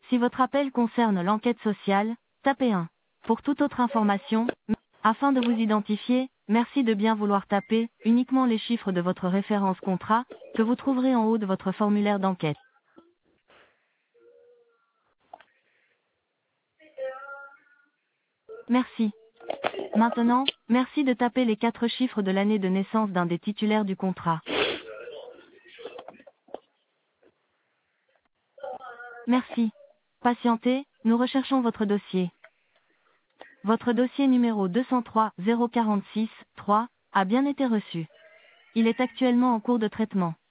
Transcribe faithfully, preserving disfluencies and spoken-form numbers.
Si votre appel concerne l'enquête sociale, tapez un. Pour toute autre information, afin de vous identifier, merci de bien vouloir taper uniquement les chiffres de votre référence contrat, que vous trouverez en haut de votre formulaire d'enquête. Merci. Maintenant, merci de taper les quatre chiffres de l'année de naissance d'un des titulaires du contrat. Merci. Patientez, nous recherchons votre dossier. Votre dossier numéro deux cent trois zéro quarante-six trois a bien été reçu. Il est actuellement en cours de traitement.